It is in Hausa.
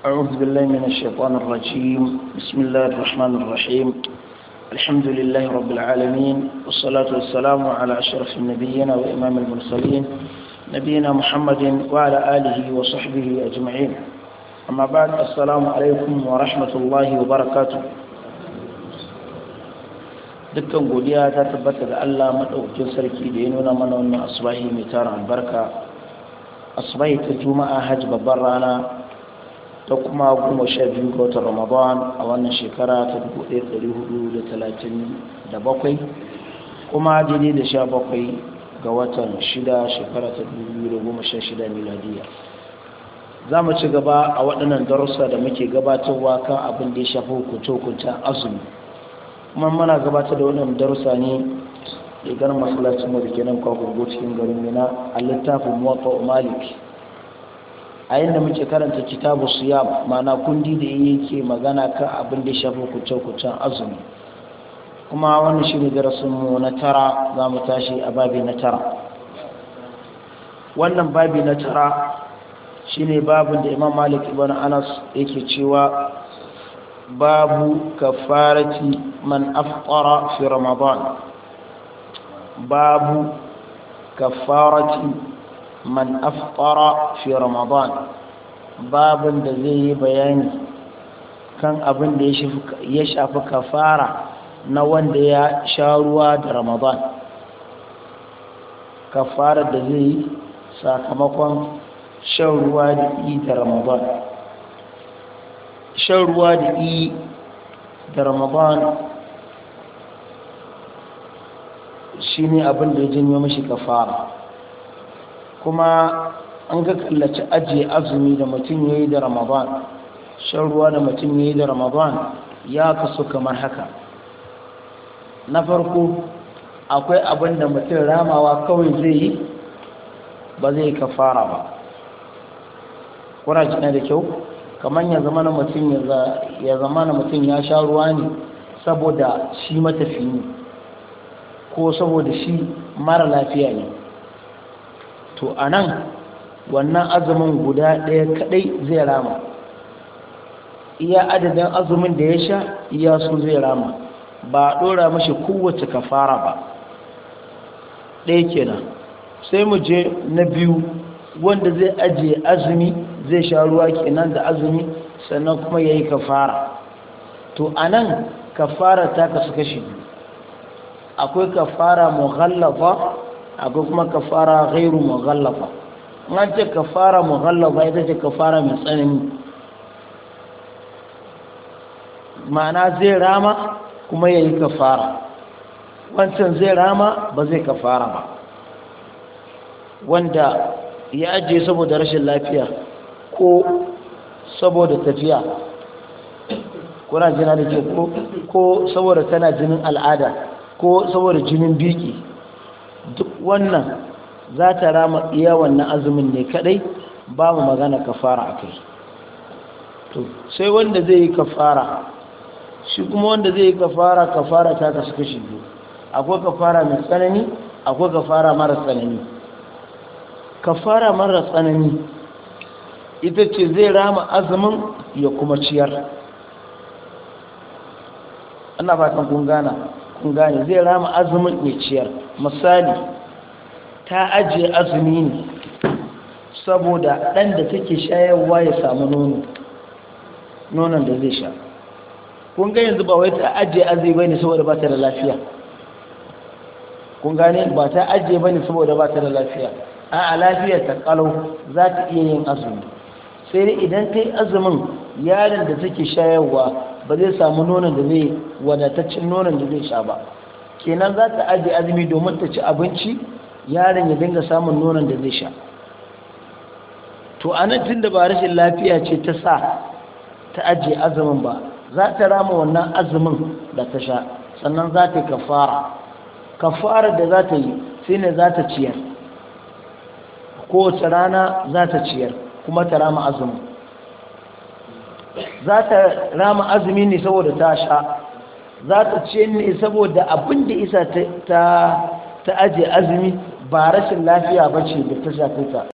أعوذ بالله من الشيطان الرجيم. بسم الله الرحمن الرحيم. الحمد لله رب العالمين، والصلاة والسلام على أشرف النبيين وإمام المرسلين نبينا محمد وعلى آله وصحبه أجمعين. أما بعد، السلام عليكم ورحمة الله وبركاته. dukkan godiya ta tabbata ga Allah madaukakin sarki da ya nuna mana wannan asbahi mai tara albarka, asbahi ta juma'a hajj babbar rana ta kuma 12 ga watan Ramadan a wannan shekara ta 1437, kuma daidai da 17 ga watan 6 shekara ta 2016 miladiya. Za mu ci gaba a waɗannan darussa da muke gabatarwa kan abin da ya shafi hukunce-hukuncen azumi, kuma mana gabatar da wannan darussa ne idan masallacin mu da ke nan kwakwago cikin garin Mina a littafin Muwatta Malik, a yadda muke karanta kitabu siyam, mana kundi da yake magana kan abin da ya shafi kucin azumi. Kuma wannan shi ne darasinmu na 9, za mu tashi a babi na 9. Wannan babi na 9 shi ne babin da Imam Malik ibn Anas yake cewa babu kafarati man afṭara fi Ramadan. Babu kafarati man afṭara fi Ramadan, babin da zai yi bayani kan abin da ya shafi kafara na wanda ya sha ruwa da Ramadan. Kafara da zai yi sakamakon shan ruwa da da Ramadan. Shan ruwa da da Ramadan shi ne abin da ya janyo mashi kafara. Kuma an ga kallaci ajiye azumi da mutum ya yi da Ramadan, shan ruwa da mutum ya yi da Ramadan ya kasu kamar haka. Na farko, akwai abin da mutum ramawa kawai zai yi, ba zai kafara ba. Kuna jina da kyau? Kamar ya zama na mutum ya sha ruwa ne saboda shi matafi ne, ko saboda shi mara lafiya ne. To a nan wannan azumin guda ɗaya kaɗai zai rama, iya adadin azumin da ya sha iya su zai rama, ba a ɗora mashi kowace kafara ba. ɗaya kenan. Sai mu je na biyu, wanda zai ajiye azumi, zai sha ruwa kenan da azumi, sannan kuma ya yi kafara. To a nan kafara ta kasu kashi biyu, akwai kafara mughallafa, akwai kuma kafara ghairu mughallafa. an ce kafara mughallafa ita ce kafara mai tsanani, ma'ana zai rama kuma ya yi kafara. Wancan zai rama ba zai kafara ba, wanda ya ajiye saboda rashin lafiya ko saboda tafiya, kuna jina da ke ko saboda tana jinin al'ada ko saboda jinin biki, duk wannan za ta rama iya wannan azumin ne kadai, babu magana kafara a kai. To sai wanda zai yi kafara, shi kuma wanda zai yi kafara ta kasu kashi biyu, akwai kafara mai tsanani, akwai kafara mara tsanani. Kafara mara tsanani ita ce zai rama azumin ya kuma ciyar. ana fatan kun gane zai rama azumin ya ciyar. Misali, ta ajiye azumi ne saboda ɗan da take shayarwa ya samu nonon da zai sha. Kun ga yanzu ba wai ta ajiye azumi bane saboda ba ta da lafiya. Kun gane, ba ta ajiye bane saboda ba ta da lafiya, a lafiyar ta kalau za ta iya yin azumi. Sai dai idan ta yi azumin, yaron da take shayarwa ba zai samu nonon da zai wadataccen nonon da zai sha ba, kenan za ta ajiye azumi domin ta ci abinci, yaron ya dinga samun nonon da zai sha. To anan tun da ba rashin lafiya ce ta sa ta ajiye azumin ba, za ta rama wannan azumin da ta sha, sannan za ta yi kafara da za ta yi sai ne za ta ciyar. Kowace rana za ta ciyar kuma ta rama azumin. Za ta rama azumi ne saboda ta sha, za ta ciyar ne saboda abin da isa ta ajiye azumi, ba rashin lafiya ba ce da ta shafe ta.